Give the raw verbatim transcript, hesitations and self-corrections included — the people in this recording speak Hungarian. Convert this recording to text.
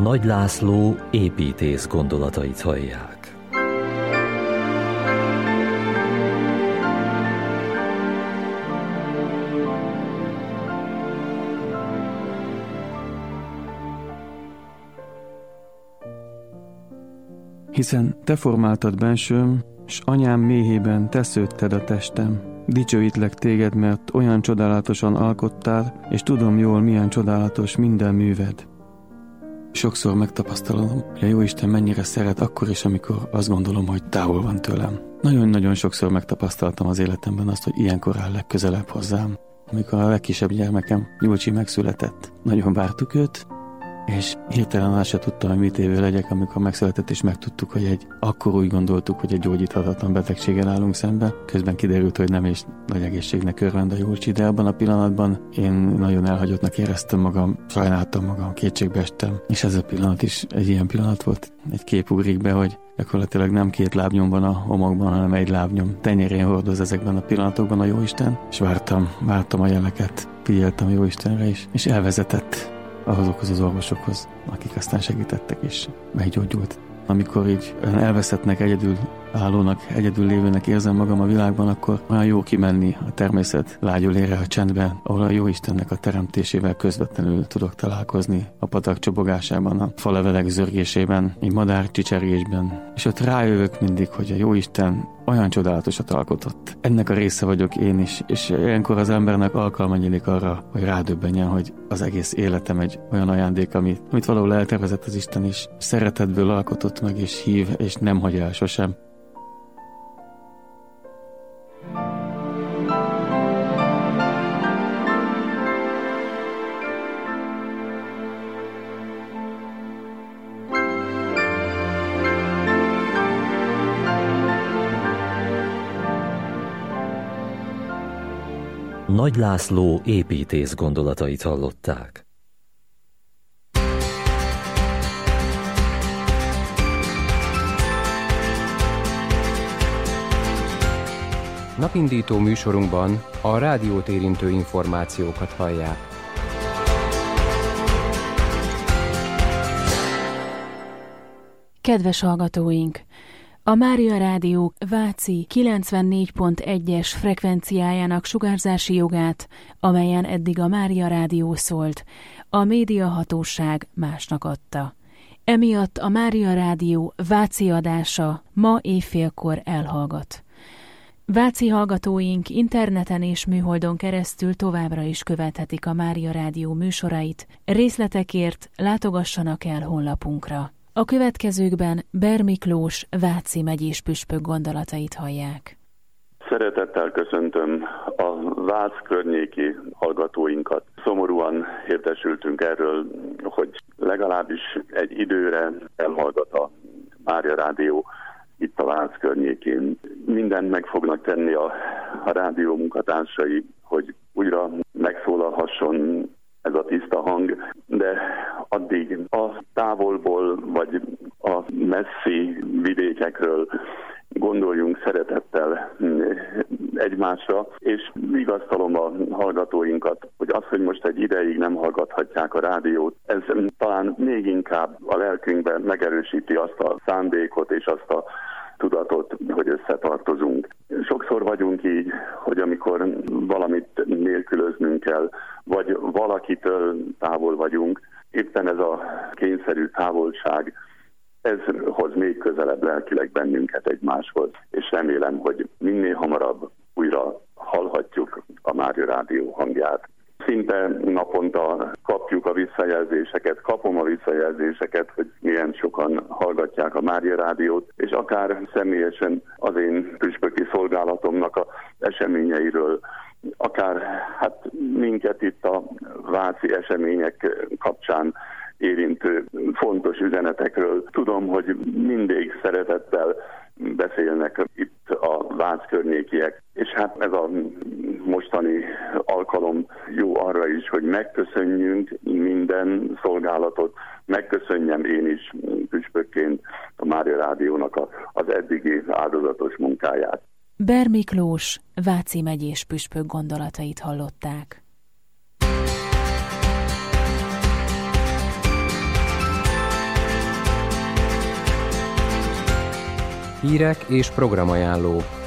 Nagy László építész gondolatait hallják. Hiszen te formáltad bensőm, s anyám méhében te szőtted a testem. Dicsőítlek téged, mert olyan csodálatosan alkottál, és tudom jól, milyen csodálatos minden műved. Sokszor megtapasztalom, hogy a Jóisten mennyire szeret akkor is, amikor azt gondolom, hogy távol van tőlem. Nagyon-nagyon sokszor megtapasztaltam az életemben azt, hogy ilyenkor áll legközelebb hozzám. Amikor a legkisebb gyermekem, Gyulcsi megszületett. Nagyon vártuk őt, és hirtelen azt se tudtam, hogy mit évő legyek, amikor megszületett, és megtudtuk, hogy egy, akkor úgy gondoltuk, hogy egy gyógyíthatatlan betegséggel állunk szembe. Közben kiderült, hogy nem, és nagy egészségnek örvend a Gyulcsi, de abban a pillanatban én nagyon elhagyottnak éreztem magam, sajnáltam magam, kétségbe estem. És ez a pillanat is egy ilyen pillanat volt. Egy kép ugrik be, hogy gyakorlatilag nem két lábnyom van a homokban, hanem egy lábnyom. Tenyérén hordoz ezekben a pillanatokban a Jóisten, és vártam, vártam a jeleket, figyeltem a Jóistenre is, és elvezetett azokhoz az orvosokhoz, akik aztán segítettek, és meggyógyult. Amikor így elveszettnek, egyedül állónak, egyedül lévőnek érzem magam a világban, akkor olyan jó kimenni a természet lágyölére, a csendben, ahol a Jóistennek a teremtésével közvetlenül tudok találkozni, a patak csobogásában, a falevelek zörgésében, egy madár csicsergésben. És ott rájövök mindig, hogy a Jóisten olyan csodálatosat alkotott. Ennek a része vagyok én is, és ilyenkor az embernek alkalma nyílik arra, hogy rádöbbenjen, hogy az egész életem egy olyan ajándék, amit, amit valahol eltervezett az Isten is. Szeretetből alkotott meg, és hív, és nem hagy el sosem. Nagy László építész gondolatait hallották. Napindító műsorunkban a rádiót érintő információkat hallják. Kedves hallgatóink! A Mária Rádió Váci kilencvennégy pont egyes frekvenciájának sugárzási jogát, amelyen eddig a Mária Rádió szólt, a médiahatóság másnak adta. Emiatt a Mária Rádió Váci adása ma éjfélkor elhallgat. Váci hallgatóink interneten és műholdon keresztül továbbra is követhetik a Mária Rádió műsorait. Részletekért látogassanak el honlapunkra. A következőkben Ber Miklós Váci megyés püspök gondolatait hallják. Szeretettel köszöntöm a Vác környéki hallgatóinkat. Szomorúan értesültünk erről, hogy legalábbis egy időre elhallgat a Mária Rádió itt a Vác környékén. Mindent meg fognak tenni a, a rádió munkatársai, hogy újra megszólalhasson ez a tiszta hang, de addig a távolból vagy a messzi vidékekről gondoljunk szeretettel egymásra, és vigasztalom a hallgatóinkat, hogy az, hogy most egy ideig nem hallgathatják a rádiót, ez talán még inkább a lelkünkben megerősíti azt a szándékot és azt a tudatot, hogy összetartozunk. Sokszor vagyunk így, hogy amikor valamit nélkülöznünk kell, vagy valakitől távol vagyunk, éppen ez a kényszerű távolság, ez hoz még közelebb lelkileg bennünket egymáshoz, és remélem, hogy minél hamarabb újra hallhatjuk a Mária Rádió hangját. Szinte naponta kapjuk a visszajelzéseket, kapom a visszajelzéseket, hogy milyen sokan hallgatják a Mária Rádiót, és akár személyesen az én püspöki szolgálatomnak az eseményeiről, akár hát minket itt a váci események kapcsán érintő fontos üzenetekről. Tudom, hogy mindig szeretettel beszélnek itt a Vác környékiek, és hát ez a mostani alkalom jó arra is, hogy megköszönjünk minden szolgálatot, megköszönjem én is püspökként a Mária Rádiónak az eddigi áldozatos munkáját. Ber Miklós Váci megyés püspök gondolatait hallották. Hírek és programajánló.